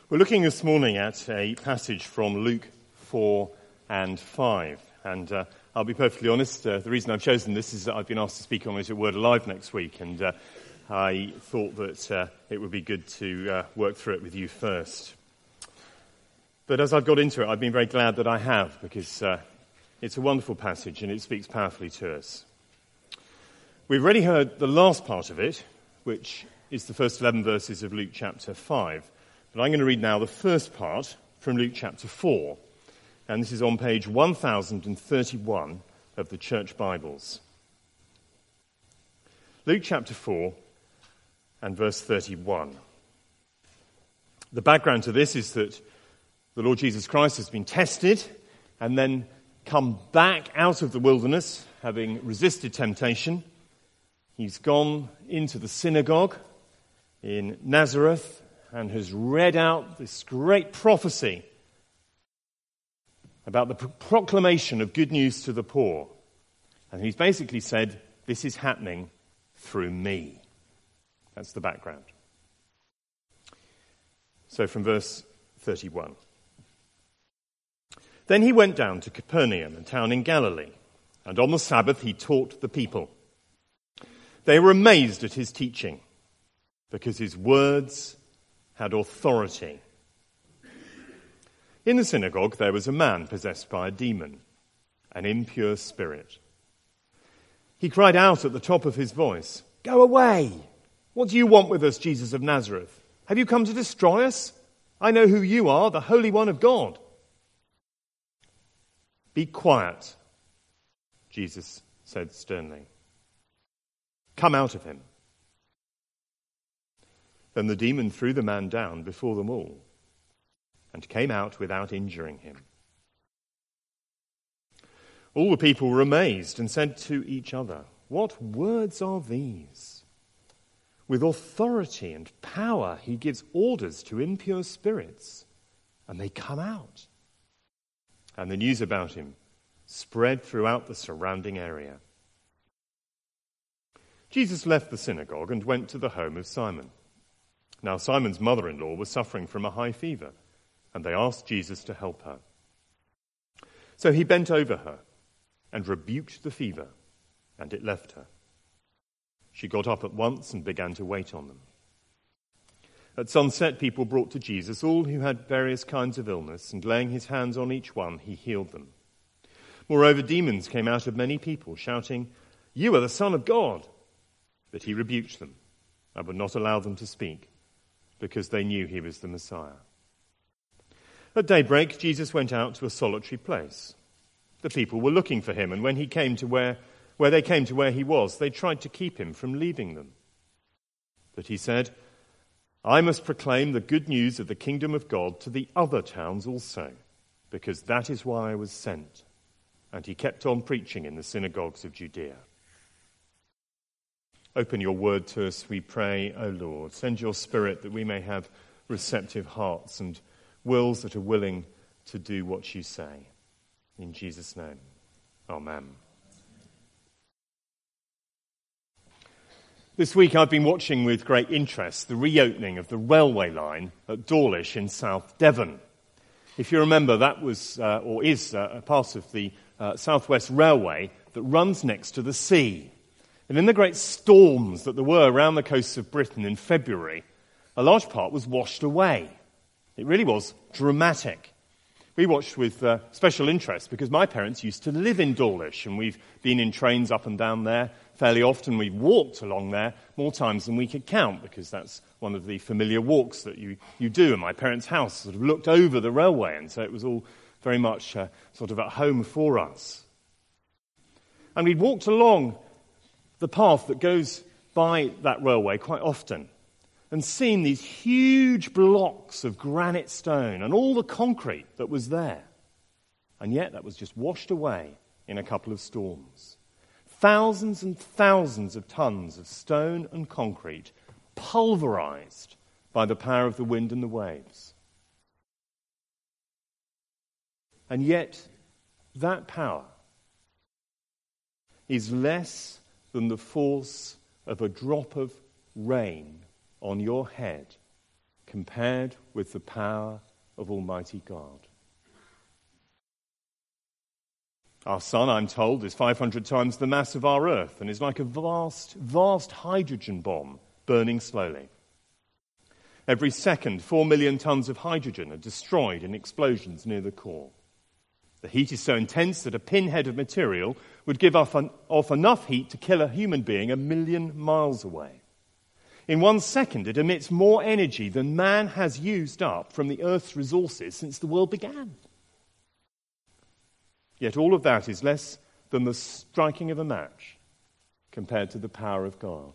We're looking this morning at a passage from Luke 4 and 5. And I'll be perfectly honest, the reason I've chosen this is that I've been asked to speak on it at Word Alive next week. And I thought that it would be good to work through it with you first. But as I've got into it, I've been very glad that I have, because it's a wonderful passage and it speaks powerfully to us. We've already heard the last part of it, which is the first 11 verses of Luke chapter 5. But I'm going to read now the first part from Luke chapter 4. And this is on page 1031 of the Church Bibles. Luke chapter 4 and verse 31. The background to this is that the Lord Jesus Christ has been tested and then come back out of the wilderness, having resisted temptation. He's gone into the synagogue in Nazareth and has read out this great prophecy about the proclamation of good news to the poor. And he's basically said, this is happening through me. That's the background. So from verse 31. Then he went down to Capernaum, a town in Galilee, and on the Sabbath he taught the people. They were amazed at his teaching, because his words had authority. In the synagogue there was a man possessed by a demon, an impure spirit. He cried out at the top of his voice, "Go away! What do you want with us, Jesus of Nazareth? Have you come to destroy us? I know who you are, the Holy One of God." "Be quiet," Jesus said sternly. "Come out of him." Then the demon threw the man down before them all and came out without injuring him. All the people were amazed and said to each other, "What words are these? With authority and power he gives orders to impure spirits, and they come out." And the news about him spread throughout the surrounding area. Jesus left the synagogue and went to the home of Simon. Now Simon's mother-in-law was suffering from a high fever, and they asked Jesus to help her. So he bent over her and rebuked the fever, and it left her. She got up at once and began to wait on them. At sunset, people brought to Jesus all who had various kinds of illness, and laying his hands on each one, he healed them. Moreover, demons came out of many people, shouting, "You are the Son of God!" But he rebuked them and would not allow them to speak, because they knew he was the Messiah. At daybreak, Jesus went out to a solitary place. The people were looking for him, and when he came to where they came to where he was, they tried to keep him from leaving them. But he said, "I must proclaim the good news of the kingdom of God to the other towns also, because that is why I was sent." And he kept on preaching in the synagogues of Judea. Open your word to us, we pray, O Lord. Send your Spirit that we may have receptive hearts and wills that are willing to do what you say. In Jesus' name, amen. This week I've been watching with great interest the reopening of the railway line at Dawlish in South Devon. If you remember, that was or is a part of the South West Railway that runs next to the sea. And in the great storms that there were around the coasts of Britain in February, a large part was washed away. It really was dramatic. We watched with special interest because my parents used to live in Dawlish, and we've been in trains up and down there fairly often. We've walked along there more times than we could count, because that's one of the familiar walks that you do. And my parents' house sort of looked over the railway, and so it was all very much sort of at home for us. And we'd walked along the path that goes by that railway quite often and seen these huge blocks of granite stone and all the concrete that was there. And yet that was just washed away in a couple of storms. Thousands and thousands of tons of stone and concrete pulverized by the power of the wind and the waves. And yet that power is less than the force of a drop of rain on your head compared with the power of Almighty God. Our sun, I'm told, is 500 times the mass of our Earth and is like a vast, vast hydrogen bomb burning slowly. Every second, 4 million tons of hydrogen are destroyed in explosions near the core. The heat is so intense that a pinhead of material would give off enough heat to kill a human being 1 million miles away. In 1 second, it emits more energy than man has used up from the Earth's resources since the world began. Yet all of that is less than the striking of a match compared to the power of God.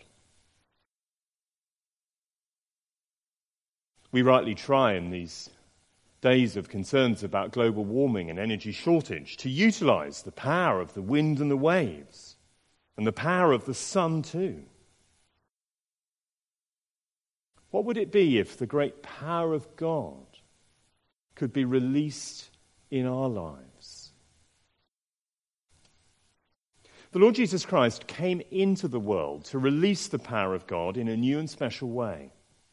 We rightly try in these days of concerns about global warming and energy shortage to utilize the power of the wind and the waves and the power of the sun too. What would it be if the great power of God could be released in our lives? The Lord Jesus Christ came into the world to release the power of God in a new and special way.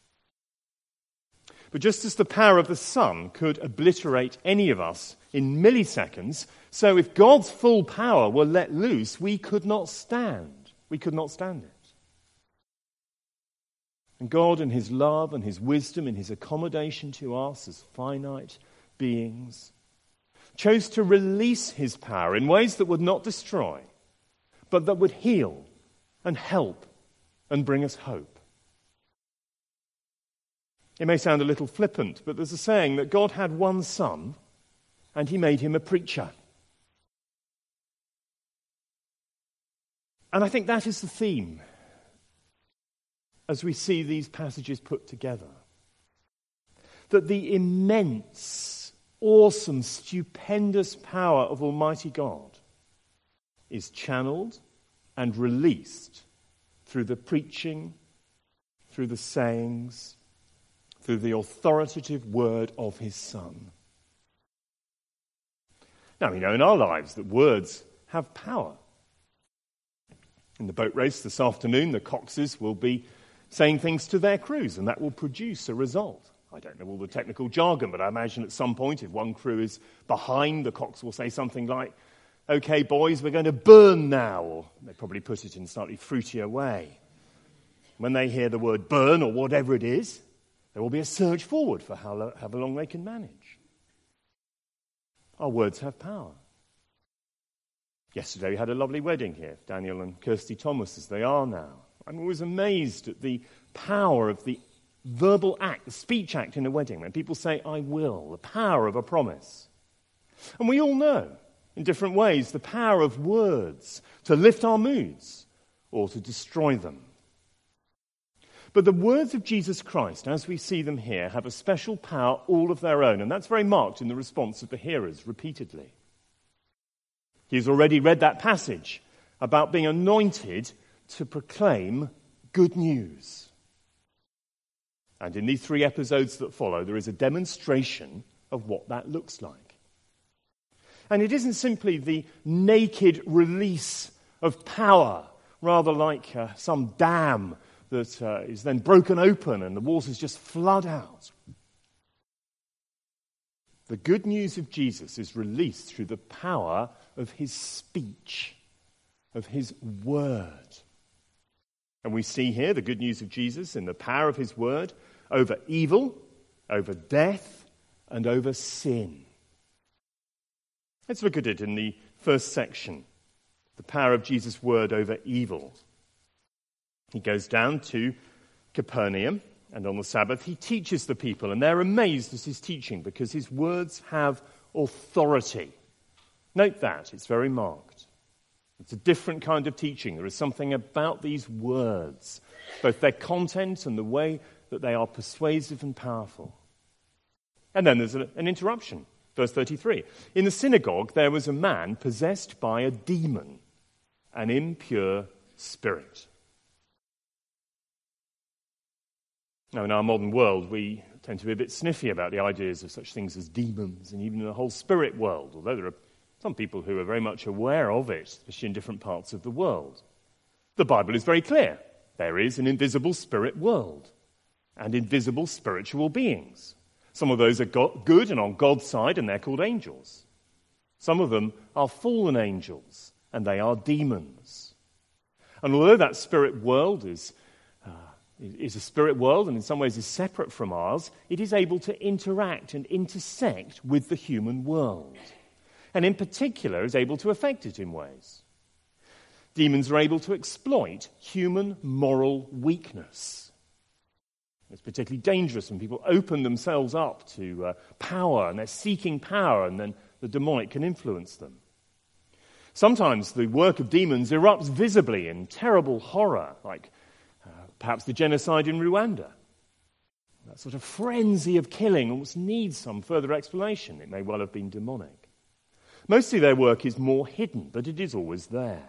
But just as the power of the sun could obliterate any of us in milliseconds, so if God's full power were let loose, we could not stand. We could not stand it. And God, in his love and his wisdom and his accommodation to us as finite beings, chose to release his power in ways that would not destroy, but that would heal and help and bring us hope. It may sound a little flippant, but there's a saying that God had one son and he made him a preacher. And I think that is the theme as we see these passages put together. That the immense, awesome, stupendous power of Almighty God is channeled and released through the preaching, through the sayings, through the authoritative word of his Son. Now, we know in our lives that words have power. In the boat race this afternoon, the coxes will be saying things to their crews, and that will produce a result. I don't know all the technical jargon, but I imagine at some point, if one crew is behind, the cox will say something like, "Okay, boys, we're going to burn now," or they probably put it in a slightly fruitier way. When they hear the word burn or whatever it is, there will be a surge forward for however long they can manage. Our words have power. Yesterday we had a lovely wedding here, Daniel and Kirsty Thomas, as they are now. I'm always amazed at the power of the verbal act, the speech act in a wedding, when people say, "I will," the power of a promise. And we all know, in different ways, the power of words to lift our moods or to destroy them. But the words of Jesus Christ, as we see them here, have a special power all of their own, and that's very marked in the response of the hearers repeatedly. He's already read that passage about being anointed to proclaim good news. And in these 3 episodes that follow, there is a demonstration of what that looks like. And it isn't simply the naked release of power, rather like some dam that is then broken open and the waters just flood out. The good news of Jesus is released through the power of his speech, of his word. And we see here the good news of Jesus in the power of his word over evil, over death, and over sin. Let's look at it in the first section, the power of Jesus' word over evil. He goes down to Capernaum, and on the Sabbath he teaches the people, and they're amazed at his teaching because his words have authority. Note that, it's very marked. It's a different kind of teaching. There is something about these words, both their content and the way that they are persuasive and powerful. And then there's an interruption. Verse 33. In the synagogue there was a man possessed by a demon, an impure spirit. Now, in our modern world, we tend to be a bit sniffy about the ideas of such things as demons and even in the whole spirit world, although there are some people who are very much aware of it, especially in different parts of the world. The Bible is very clear. There is an invisible spirit world. and invisible spiritual beings. Some of those are good and on God's side, and they're called angels. Some of them are fallen angels, and they are demons. And although that spirit world is a spirit world and in some ways is separate from ours, it is able to interact and intersect with the human world. And in particular is able to affect it in ways. Demons are able to exploit human moral weakness. It's particularly dangerous when people open themselves up to power, and they're seeking power, and then the demonic can influence them. Sometimes the work of demons erupts visibly in terrible horror, like perhaps the genocide in Rwanda. That sort of frenzy of killing almost needs some further explanation. It may well have been demonic. Mostly their work is more hidden, but it is always there.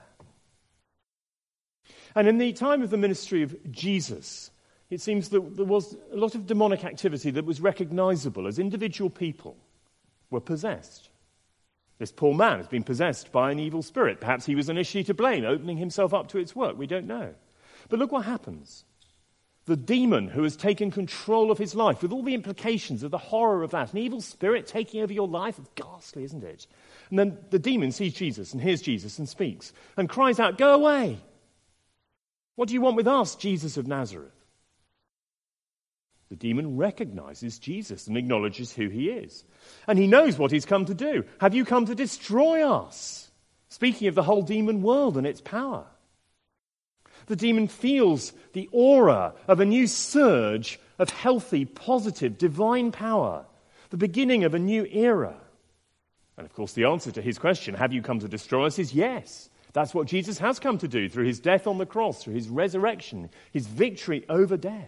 And in the time of the ministry of Jesus, it seems that there was a lot of demonic activity that was recognizable as individual people were possessed. This poor man has been possessed by an evil spirit. Perhaps he was initially to blame, opening himself up to its work. We don't know. But look what happens. The demon who has taken control of his life, with all the implications of the horror of that, an evil spirit taking over your life, it's ghastly, isn't it? And then the demon sees Jesus and hears Jesus and speaks and cries out, "Go away! What do you want with us, Jesus of Nazareth?" The demon recognizes Jesus and acknowledges who he is. And he knows what he's come to do. Have you come to destroy us? Speaking of the whole demon world and its power. The demon feels the aura of a new surge of healthy, positive, divine power, the beginning of a new era. And of course, the answer to his question, have you come to destroy us, is yes. That's what Jesus has come to do through his death on the cross, through his resurrection, his victory over death.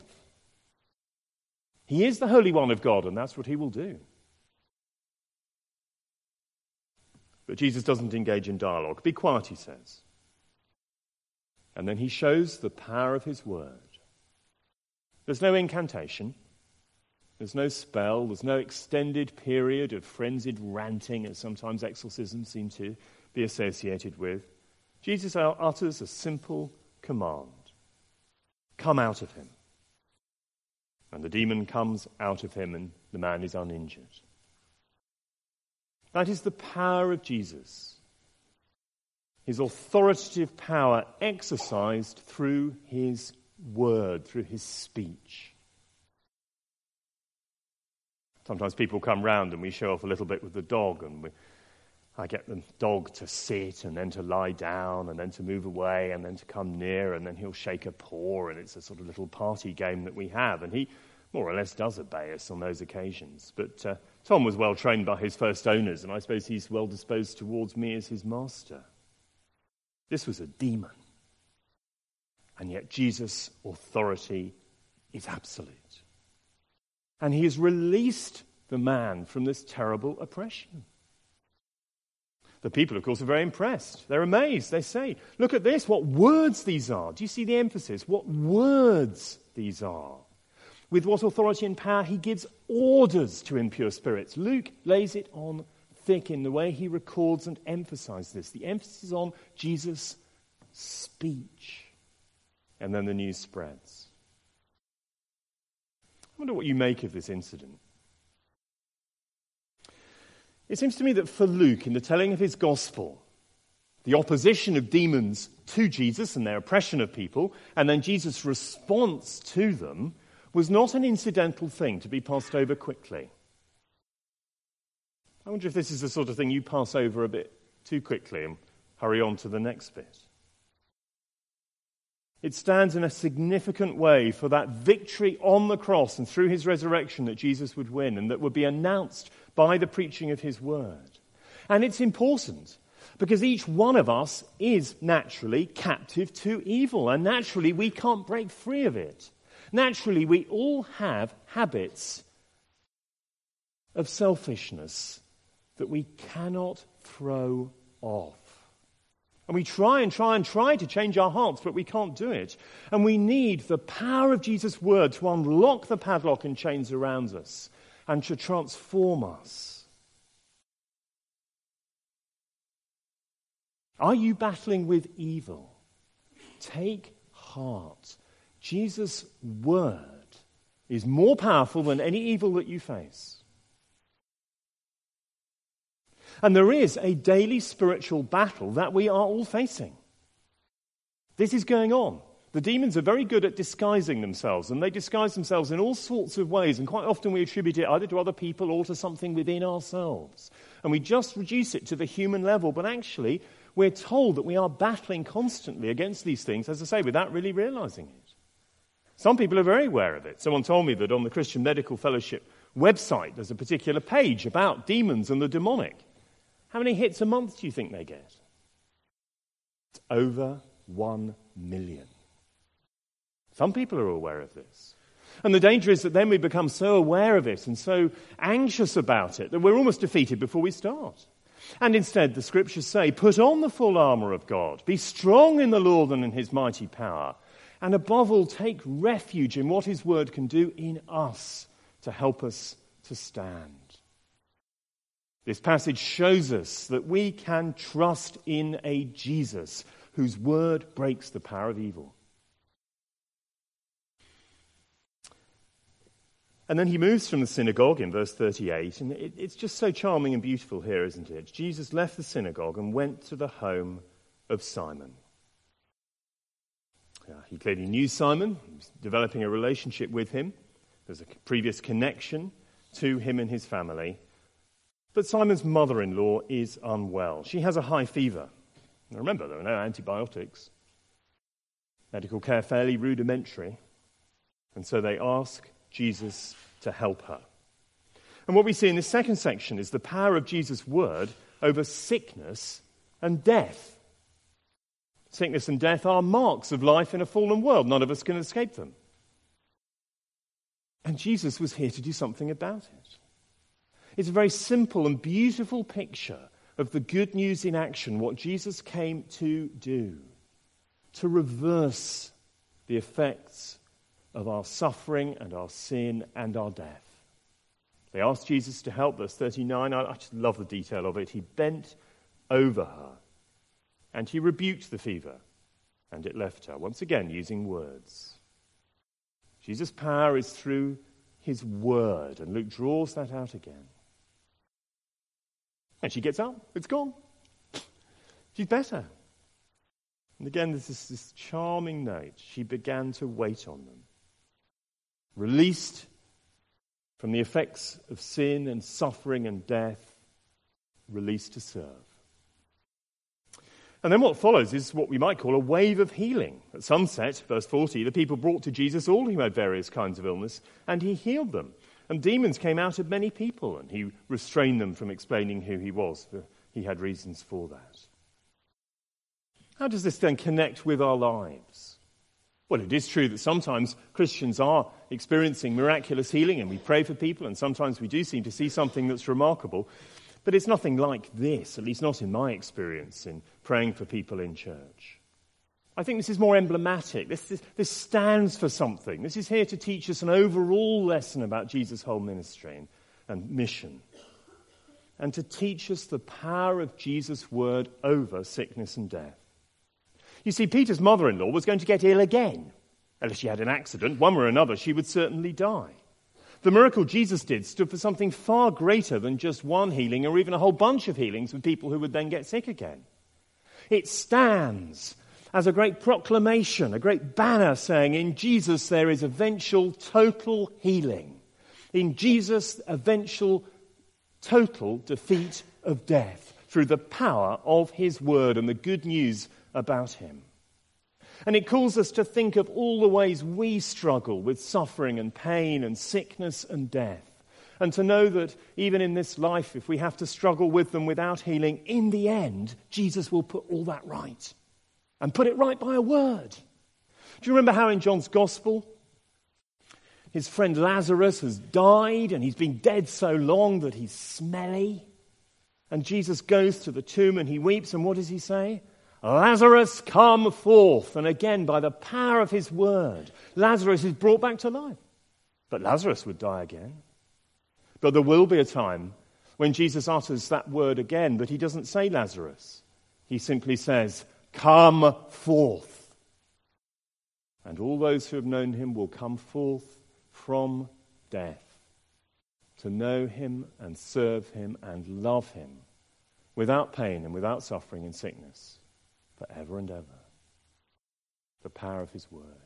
He is the Holy One of God, and that's what he will do. But Jesus doesn't engage in dialogue. Be quiet, he says. And then he shows the power of his word. There's no incantation. There's no spell. There's no extended period of frenzied ranting, as sometimes exorcisms seem to be associated with. Jesus utters a simple command. Come out of him. And the demon comes out of him, and the man is uninjured. That is the power of Jesus. His authoritative power exercised through his word, through his speech. Sometimes people come round and we show off a little bit with the dog, and I get the dog to sit and then to lie down and then to move away and then to come near, and then he'll shake a paw, and it's a sort of little party game that we have, and he more or less does obey us on those occasions. But Tom was well trained by his first owners, and I suppose he's well disposed towards me as his master. This was a demon. And yet Jesus' authority is absolute. And he has released the man from this terrible oppression. The people, of course, are very impressed. They're amazed. They say, look at this, what words these are. Do you see the emphasis? What words these are. With what authority and power he gives orders to impure spirits. Luke lays it on thick in the way he records and emphasizes this. The emphasis is on Jesus' speech. And then the news spreads. I wonder what you make of this incident. It seems to me that for Luke, in the telling of his gospel, the opposition of demons to Jesus and their oppression of people, and then Jesus' response to them, was not an incidental thing to be passed over quickly. I wonder if this is the sort of thing you pass over a bit too quickly and hurry on to the next bit. It stands in a significant way for that victory on the cross and through his resurrection that Jesus would win and that would be announced by the preaching of his word. And it's important because each one of us is naturally captive to evil, and naturally we can't break free of it. Naturally, we all have habits of selfishness that we cannot throw off. And we try to change our hearts, but we can't do it. And we need the power of Jesus' word to unlock the padlock and chains around us and to transform us. Are you battling with evil? Take heart. Jesus' word is more powerful than any evil that you face. And there is a daily spiritual battle that we are all facing. This is going on. The demons are very good at disguising themselves, and they disguise themselves in all sorts of ways, and quite often we attribute it either to other people or to something within ourselves. And we just reduce it to the human level, but actually we're told that we are battling constantly against these things, as I say, without really realizing it. Some people are very aware of it. Someone told me that on the Christian Medical Fellowship website there's a particular page about demons and the demonic. How many hits a month do you think they get? It's over 1 million. Some people are aware of this. And the danger is that then we become so aware of it and so anxious about it that we're almost defeated before we start. And instead, the scriptures say, put on the full armour of God, be strong in the Lord and in his mighty power, and above all, take refuge in what his word can do in us to help us to stand. This passage shows us that we can trust in a Jesus whose word breaks the power of evil. And then he moves from the synagogue in verse 38, and it's just so charming and beautiful here, isn't it? Jesus left the synagogue and went to the home of Simon. He clearly knew Simon. He was developing a relationship with him. There's a previous connection to him and his family. But Simon's mother-in-law is unwell. She has a high fever. Now remember, there are no antibiotics. Medical care fairly rudimentary. And so they ask Jesus to help her. And what we see in this second section is the power of Jesus' word over sickness and death. Sickness and death are marks of life in a fallen world. None of us can escape them. And Jesus was here to do something about it. It's a very simple and beautiful picture of the good news in action, what Jesus came to do, to reverse the effects of our suffering and our sin and our death. They asked Jesus to help. Verse 39, I just love the detail of it. He bent over her and he rebuked the fever and it left her. Once again, using words. Jesus' power is through his word, and Luke draws that out again. And she gets up. It's gone. She's better. And again, there's this charming note. She began to wait on them. Released from the effects of sin and suffering and death, released to serve. And then what follows is what we might call a wave of healing. At sunset, verse 40, the people brought to Jesus all who had various kinds of illness, and he healed them. And demons came out of many people, and he restrained them from explaining who he was, for he had reasons for that. How does this then connect with our lives? Well, it is true that sometimes Christians are experiencing miraculous healing, and we pray for people, and sometimes we do seem to see something that's remarkable. But it's nothing like this, at least not in my experience in praying for people in church. I think this is more emblematic. This stands for something. This is here to teach us an overall lesson about Jesus' whole ministry and mission. And to teach us the power of Jesus' word over sickness and death. You see, Peter's mother-in-law was going to get ill again. Unless she had an accident, one way or another, she would certainly die. The miracle Jesus did stood for something far greater than just one healing or even a whole bunch of healings with people who would then get sick again. It stands as a great proclamation, a great banner saying, in Jesus there is eventual total healing. In Jesus, eventual total defeat of death through the power of his word and the good news about him. And it calls us to think of all the ways we struggle with suffering and pain and sickness and death. And to know that even in this life, if we have to struggle with them without healing, in the end, Jesus will put all that right. And put it right by a word. Do you remember how in John's Gospel, his friend Lazarus has died and he's been dead so long that he's smelly? And Jesus goes to the tomb and he weeps, and what does he say? Lazarus, come forth. And again, by the power of his word, Lazarus is brought back to life. But Lazarus would die again. But there will be a time when Jesus utters that word again, but he doesn't say Lazarus. He simply says, come forth. And all those who have known him will come forth from death, to know him and serve him and love him without pain and without suffering and sickness forever and ever. The power of his word.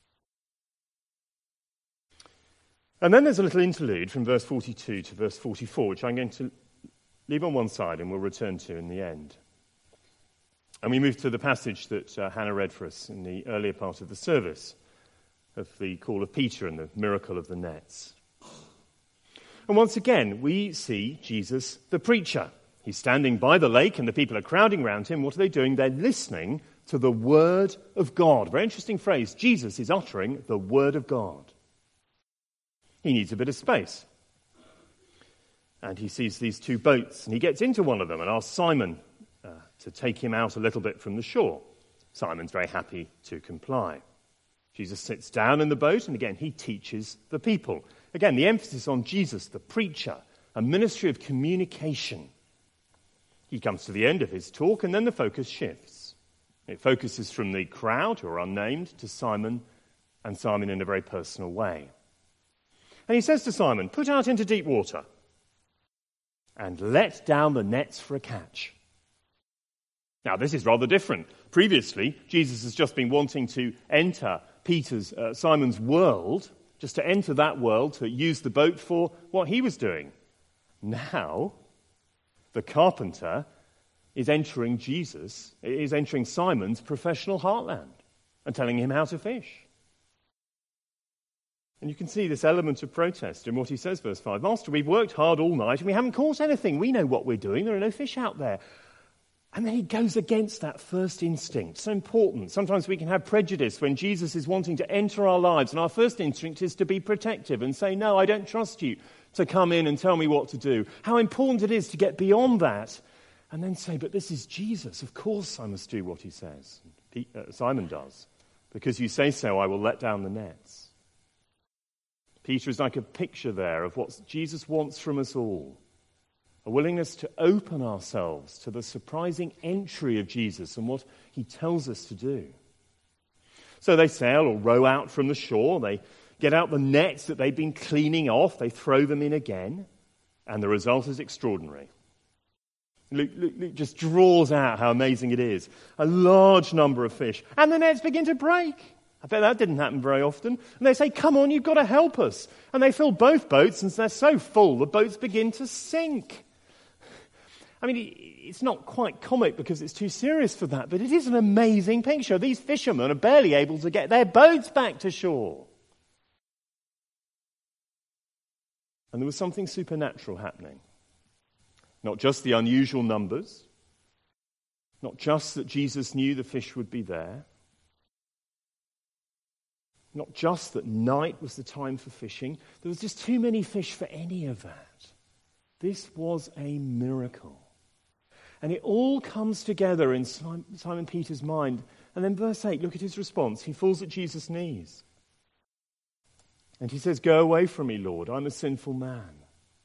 And then there's a little interlude from verse 42 to verse 44, which I'm going to leave on one side and we'll return to in the end. And we move to the passage that Hannah read for us in the earlier part of the service, of the call of Peter and the miracle of the nets. And once again, we see Jesus the preacher. He's standing by the lake and the people are crowding around him. What are they doing? They're listening to the word of God. Very interesting phrase. Jesus is uttering the word of God. He needs a bit of space. And he sees these two boats and he gets into one of them and asks Simon to take him out a little bit from the shore. Simon's very happy to comply. Jesus sits down in the boat and again he teaches the people. Again, the emphasis on Jesus, the preacher, a ministry of communication. He comes to the end of his talk and then the focus shifts. It focuses from the crowd, who are unnamed, to Simon, and Simon in a very personal way. And he says to Simon, "Put out into deep water and let down the nets for a catch." Now, this is rather different. Previously, Jesus has just been wanting to enter Simon's world, just to enter that world, to use the boat for what he was doing. Now, the carpenter is entering Simon's professional heartland and telling him how to fish. And you can see this element of protest in what he says, verse 5. "Master, we've worked hard all night and we haven't caught anything. We know what we're doing. There are no fish out there." And then he goes against that first instinct. So important. Sometimes we can have prejudice when Jesus is wanting to enter our lives, and our first instinct is to be protective and say, "No, I don't trust you to come in and tell me what to do." How important it is to get beyond that and then say, "But this is Jesus. Of course I must do what he says." Simon does. "Because you say so, I will let down the nets." Peter is like a picture there of what Jesus wants from us all. A willingness to open ourselves to the surprising entry of Jesus and what he tells us to do. So they sail or row out from the shore. They get out the nets that they've been cleaning off. They throw them in again. And the result is extraordinary. Luke just draws out how amazing it is. A large number of fish. And the nets begin to break. I bet that didn't happen very often. And they say, "Come on, you've got to help us." And they fill both boats, and they're so full, the boats begin to sink. I mean, it's not quite comic because it's too serious for that, but it is an amazing picture. These fishermen are barely able to get their boats back to shore. And there was something supernatural happening. Not just the unusual numbers, not just that Jesus knew the fish would be there, not just that night was the time for fishing. There was just too many fish for any of that. This was a miracle. And it all comes together in Simon Peter's mind. And then verse 8, look at his response. He falls at Jesus' knees. And he says, "Go away from me, Lord, I'm a sinful man."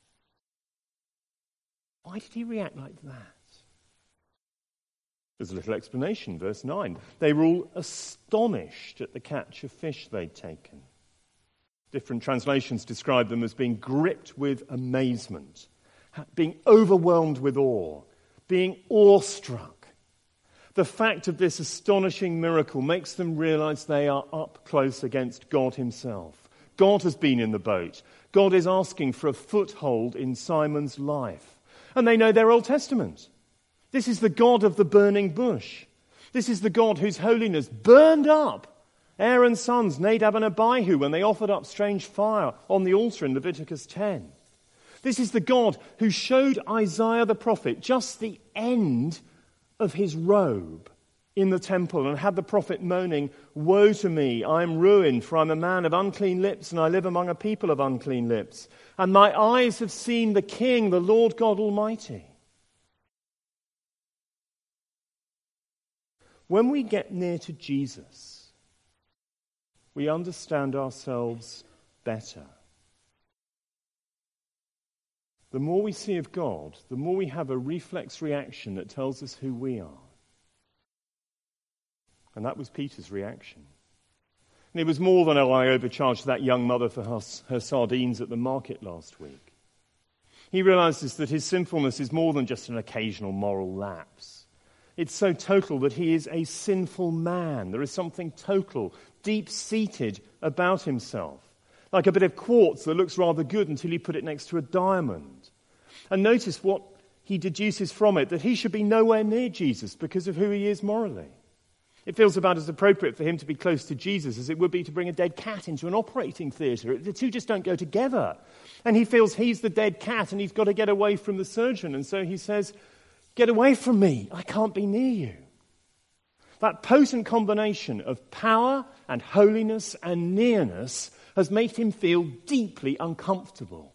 Why did he react like that? There's a little explanation, verse 9. They were all astonished at the catch of fish they'd taken. Different translations describe them as being gripped with amazement, being overwhelmed with awe, being awestruck. The fact of this astonishing miracle makes them realize they are up close against God himself. God has been in the boat. God is asking for a foothold in Simon's life. And they know their Old Testament. This is the God of the burning bush. This is the God whose holiness burned up Aaron's sons, Nadab and Abihu, when they offered up strange fire on the altar in Leviticus 10. This is the God who showed Isaiah the prophet just the end of his robe in the temple and had the prophet moaning, "Woe to me, I am ruined, for I am a man of unclean lips and I live among a people of unclean lips. And my eyes have seen the King, the Lord God Almighty." When we get near to Jesus, we understand ourselves better. The more we see of God, the more we have a reflex reaction that tells us who we are. And that was Peter's reaction. And it was more than, oh, I overcharged that young mother for her sardines at the market last week. He realizes that his sinfulness is more than just an occasional moral lapse. It's so total that he is a sinful man. There is something total, deep-seated about himself, like a bit of quartz that looks rather good until you put it next to a diamond. And notice what he deduces from it, that he should be nowhere near Jesus because of who he is morally. It feels about as appropriate for him to be close to Jesus as it would be to bring a dead cat into an operating theatre. The two just don't go together. And he feels he's the dead cat and he's got to get away from the surgeon. And so he says, "Get away from me. I can't be near you." That potent combination of power and holiness and nearness has made him feel deeply uncomfortable.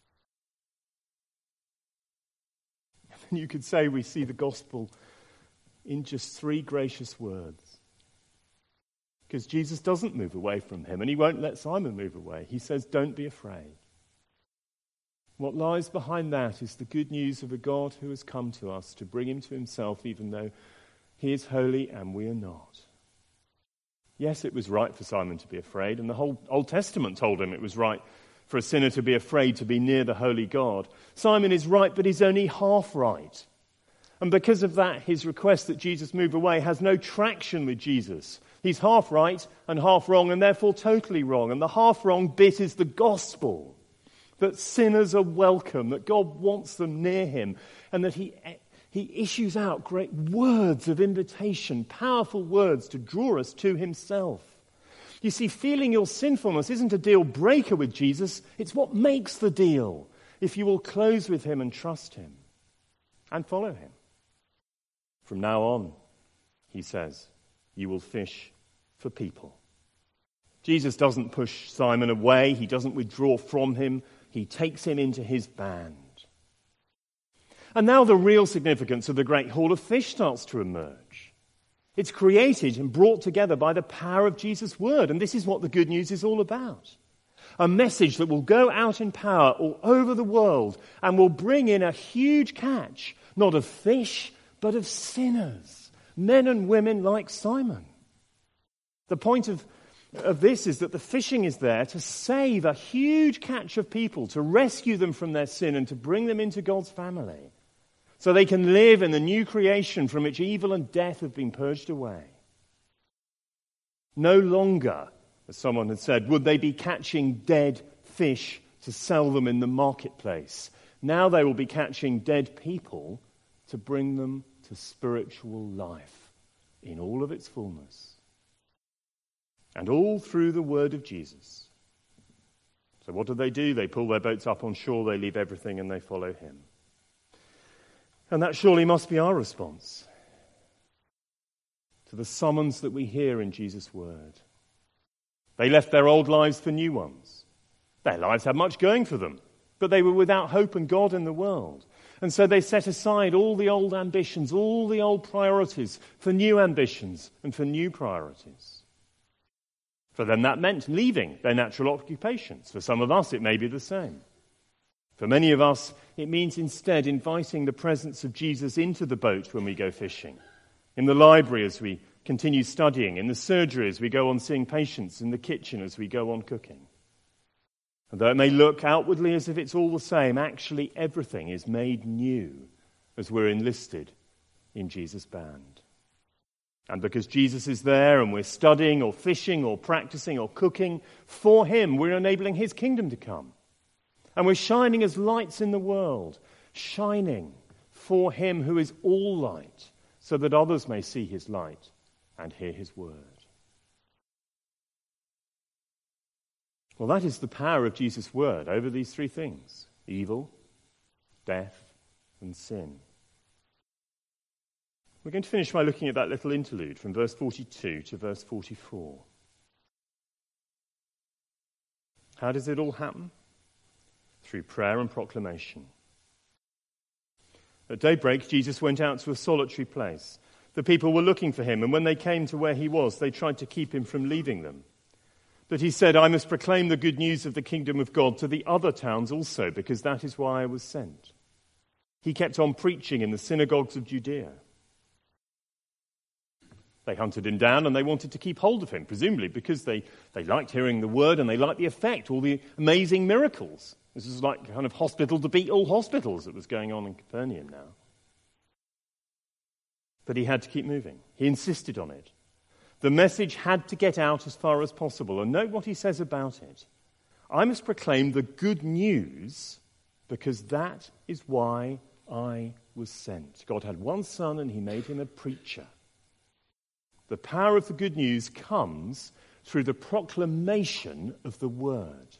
And you could say we see the gospel in just 3 gracious words. Because Jesus doesn't move away from him, and he won't let Simon move away. He says, "Don't be afraid." What lies behind that is the good news of a God who has come to us to bring him to himself, even though he is holy and we are not. Yes, it was right for Simon to be afraid, and the whole Old Testament told him it was right for a sinner to be afraid to be near the holy God. Simon is right, but he's only half right. And because of that, his request that Jesus move away has no traction with Jesus. He's half right and half wrong, and therefore totally wrong. And the half wrong bit is the gospel, that sinners are welcome, that God wants them near him, and that he issues out great words of invitation, powerful words to draw us to himself. You see, feeling your sinfulness isn't a deal breaker with Jesus. It's what makes the deal, if you will close with him and trust him and follow him. From now on, he says, you will fish for people. Jesus doesn't push Simon away. He doesn't withdraw from him. He takes him into his band. And now the real significance of the great haul of fish starts to emerge. It's created and brought together by the power of Jesus' word. And this is what the good news is all about. A message that will go out in power all over the world and will bring in a huge catch, not of fish, but of sinners, men and women like Simon. The point of this is that the fishing is there to save a huge catch of people, to rescue them from their sin and to bring them into God's family, so they can live in the new creation from which evil and death have been purged away. No longer, as someone had said, would they be catching dead fish to sell them in the marketplace. Now they will be catching dead people to bring them to spiritual life in all of its fullness. And all through the word of Jesus. So what do? They pull their boats up on shore, they leave everything and they follow him. And that surely must be our response to the summons that we hear in Jesus' word. They left their old lives for new ones. Their lives had much going for them, but they were without hope and God in the world. And so they set aside all the old ambitions, all the old priorities for new ambitions and for new priorities. For them that meant leaving their natural occupations. For some of us it may be the same. For many of us it means instead inviting the presence of Jesus into the boat when we go fishing. In the library as we continue studying, in the surgery as we go on seeing patients, in the kitchen as we go on cooking. And though it may look outwardly as if it's all the same, actually everything is made new as we're enlisted in Jesus' band. And because Jesus is there and we're studying or fishing or practicing or cooking for him, we're enabling his kingdom to come. And we're shining as lights in the world, shining for him who is all light, so that others may see his light and hear his word. Well, that is the power of Jesus' word over these 3 things: evil, death, and sin. We're going to finish by looking at that little interlude from verse 42 to verse 44. How does it all happen? Through prayer and proclamation. At daybreak, Jesus went out to a solitary place. The people were looking for him, and when they came to where he was, they tried to keep him from leaving them. But he said, "I must proclaim the good news of the kingdom of God to the other towns also, because that is why I was sent." He kept on preaching in the synagogues of Judea. They hunted him down and they wanted to keep hold of him, presumably because they liked hearing the word and they liked the effect, all the amazing miracles. This is like kind of hospital to beat all hospitals that was going on in Capernaum now. But he had to keep moving. He insisted on it. The message had to get out as far as possible. And note what he says about it. I must proclaim the good news because that is why I was sent. God had one son and he made him a preacher. The power of the good news comes through the proclamation of the word.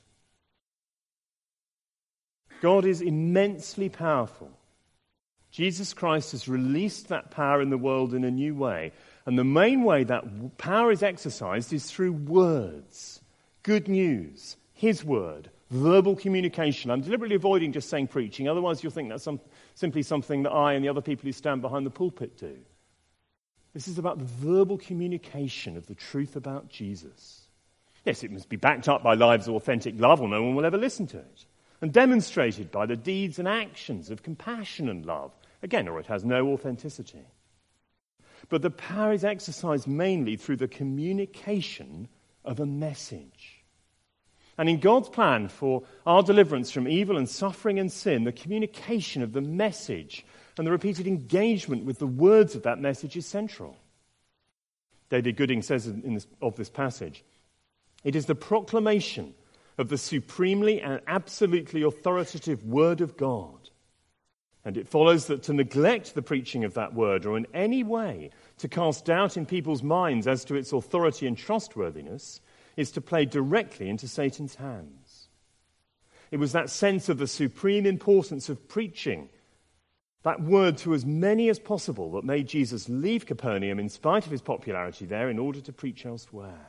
God is immensely powerful. Jesus Christ has released that power in the world in a new way. And the main way that power is exercised is through words, good news, his word, verbal communication. I'm deliberately avoiding just saying preaching, otherwise you'll think that's simply something that I and the other people who stand behind the pulpit do. This is about the verbal communication of the truth about Jesus. Yes, it must be backed up by lives of authentic love or no one will ever listen to it. And demonstrated by the deeds and actions of compassion and love. Again, or it has no authenticity. But the power is exercised mainly through the communication of a message. And in God's plan for our deliverance from evil and suffering and sin, the communication of the message and the repeated engagement with the words of that message is central. David Gooding says of this passage, it is the proclamation of the supremely and absolutely authoritative word of God. And it follows that to neglect the preaching of that word or in any way to cast doubt in people's minds as to its authority and trustworthiness is to play directly into Satan's hands. It was that sense of the supreme importance of preaching that word to as many as possible that made Jesus leave Capernaum in spite of his popularity there in order to preach elsewhere.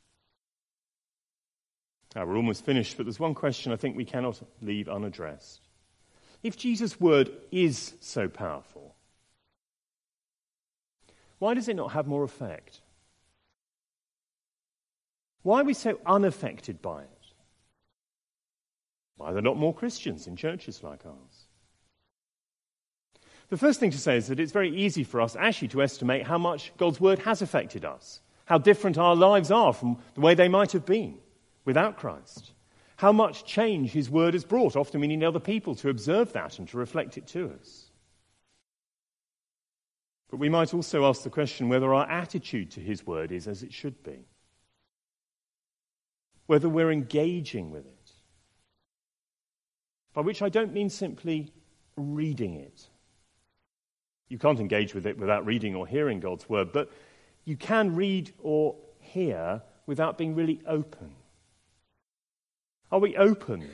Now, we're almost finished, but there's one question I think we cannot leave unaddressed. If Jesus' word is so powerful, why does it not have more effect? Why are we so unaffected by it? Why are there not more Christians in churches like ours? The first thing to say is that it's very easy for us actually to estimate how much God's word has affected us, how different our lives are from the way they might have been without Christ, how much change his word has brought. Often we need other people to observe that and to reflect it to us. But we might also ask the question whether our attitude to his word is as it should be, whether we're engaging with it, by which I don't mean simply reading it. You can't engage with it without reading or hearing God's word, but you can read or hear without being really open. Are we open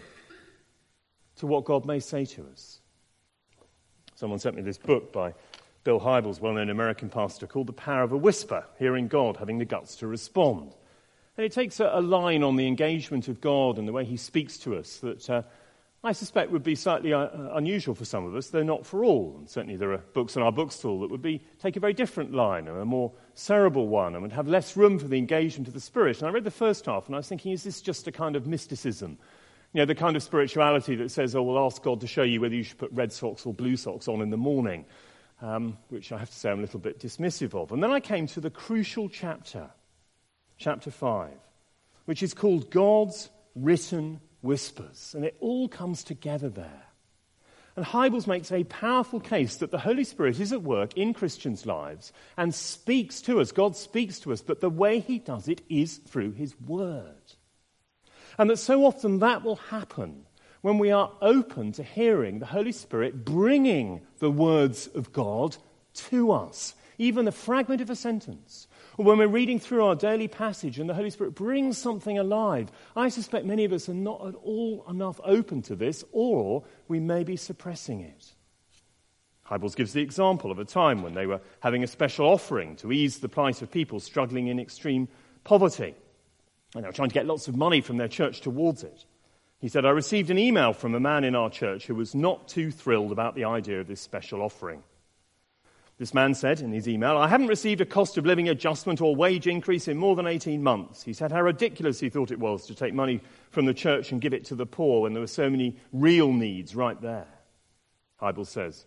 to what God may say to us? Someone sent me this book by Bill Hybels, well-known American pastor, called The Power of a Whisper, Hearing God, Having the Guts to Respond. And it takes a line on the engagement of God and the way he speaks to us that I suspect would be slightly unusual for some of us, though not for all. And certainly there are books on our bookstall that would take a very different line, a more cerebral one, and would have less room for the engagement of the Spirit. And I read the first half, and I was thinking, is this just a kind of mysticism? You know, the kind of spirituality that says, oh, we'll ask God to show you whether you should put red socks or blue socks on in the morning, which I have to say I'm a little bit dismissive of. And then I came to the crucial chapter 5, which is called God's Written Whispers, and it all comes together there. And Hybels makes a powerful case that the Holy Spirit is at work in Christians' lives and speaks to us. God speaks to us, but the way he does it is through his word. And that so often that will happen when we are open to hearing the Holy Spirit bringing the words of God to us, even a fragment of a sentence. Or when we're reading through our daily passage and the Holy Spirit brings something alive, I suspect many of us are not at all enough open to this, or we may be suppressing it. Hybels gives the example of a time when they were having a special offering to ease the plight of people struggling in extreme poverty. And they were trying to get lots of money from their church towards it. He said, I received an email from a man in our church who was not too thrilled about the idea of this special offering. This man said in his email, I haven't received a cost of living adjustment or wage increase in more than 18 months. He said how ridiculous he thought it was to take money from the church and give it to the poor when there were so many real needs right there. Hybels says,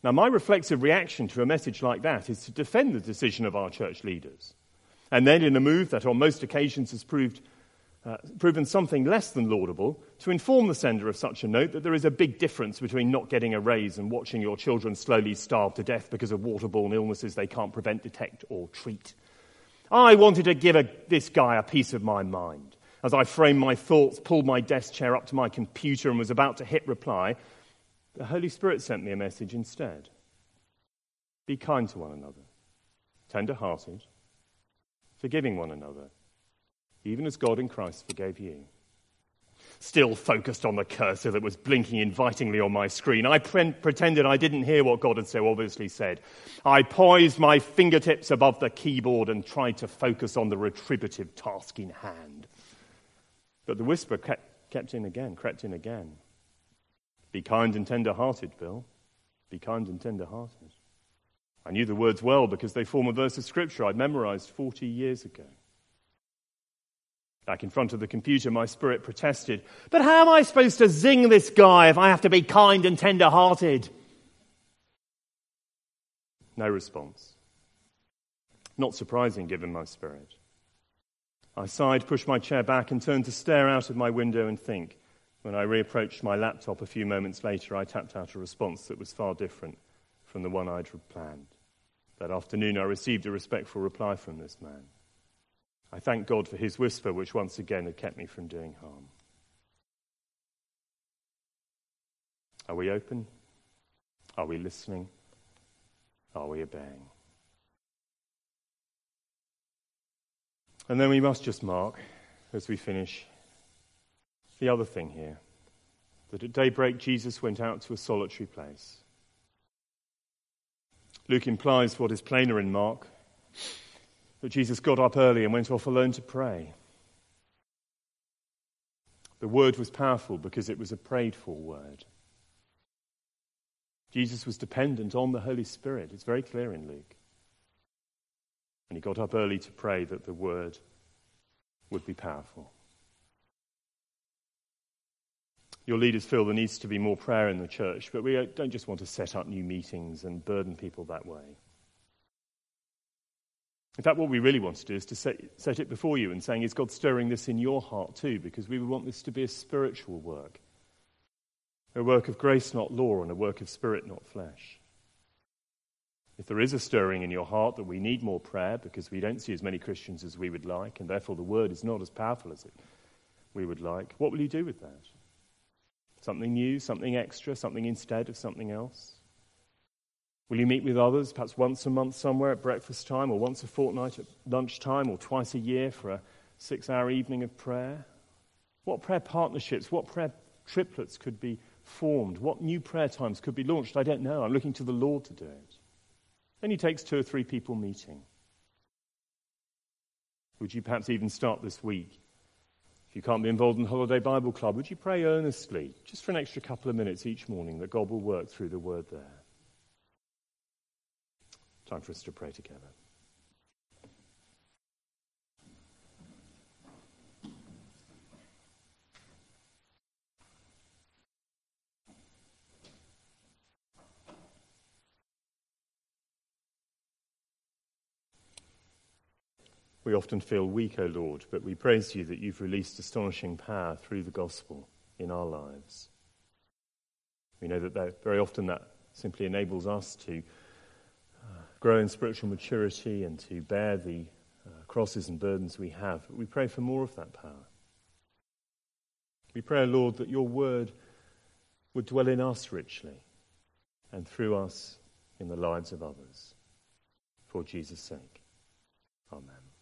Now, my reflexive reaction to a message like that is to defend the decision of our church leaders. And then, in a move that on most occasions has proven something less than laudable, to inform the sender of such a note that there is a big difference between not getting a raise and watching your children slowly starve to death because of waterborne illnesses they can't prevent, detect, or treat. I wanted to give this guy a piece of my mind. As I framed my thoughts, pulled my desk chair up to my computer and was about to hit reply, the Holy Spirit sent me a message instead. Be kind to one another, tender-hearted, forgiving one another, even as God in Christ forgave you. Still focused on the cursor that was blinking invitingly on my screen, I pretended I didn't hear what God had so obviously said. I poised my fingertips above the keyboard and tried to focus on the retributive task in hand. But the whisper crept in again. Be kind and tender-hearted, Bill. Be kind and tender-hearted. I knew the words well because they form a verse of Scripture I'd memorized 40 years ago. Back in front of the computer, my spirit protested, but how am I supposed to zing this guy if I have to be kind and tender-hearted? No response. Not surprising given my spirit. I sighed, pushed my chair back and turned to stare out of my window and think. When I reapproached my laptop a few moments later, I tapped out a response that was far different from the one I'd planned. That afternoon, I received a respectful reply from this man. I thank God for his whisper, which once again had kept me from doing harm. Are we open? Are we listening? Are we obeying? And then we must just mark, as we finish, the other thing here, that at daybreak Jesus went out to a solitary place. Luke implies what is plainer in Mark, that Jesus got up early and went off alone to pray. The word was powerful because it was a prayed-for word. Jesus was dependent on the Holy Spirit. It's very clear in Luke. And he got up early to pray that the word would be powerful. Your leaders feel there needs to be more prayer in the church, but we don't just want to set up new meetings and burden people that way. In fact, what we really want to do is to set it before you and saying, is God stirring this in your heart too? Because we want this to be a spiritual work. A work of grace, not law, and a work of spirit, not flesh. If there is a stirring in your heart that we need more prayer because we don't see as many Christians as we would like, and therefore the word is not as powerful as we would like, what will you do with that? Something new, something extra, something instead of something else? Will you meet with others, perhaps once a month somewhere at breakfast time, or once a fortnight at lunchtime, or twice a year for a 6-hour evening of prayer? What prayer partnerships, what prayer triplets could be formed? What new prayer times could be launched? I don't know. I'm looking to the Lord to do it. It only takes 2 or 3 people meeting. Would you perhaps even start this week? If you can't be involved in the Holiday Bible Club, would you pray earnestly, just for an extra couple of minutes each morning, that God will work through the word there? Time for us to pray together. We often feel weak, O Lord, but we praise you that you've released astonishing power through the gospel in our lives. We know that very often that simply enables us to grow in spiritual maturity and to bear the crosses and burdens we have. But we pray for more of that power. We pray, Lord, that your word would dwell in us richly and through us in the lives of others. For Jesus' sake. Amen.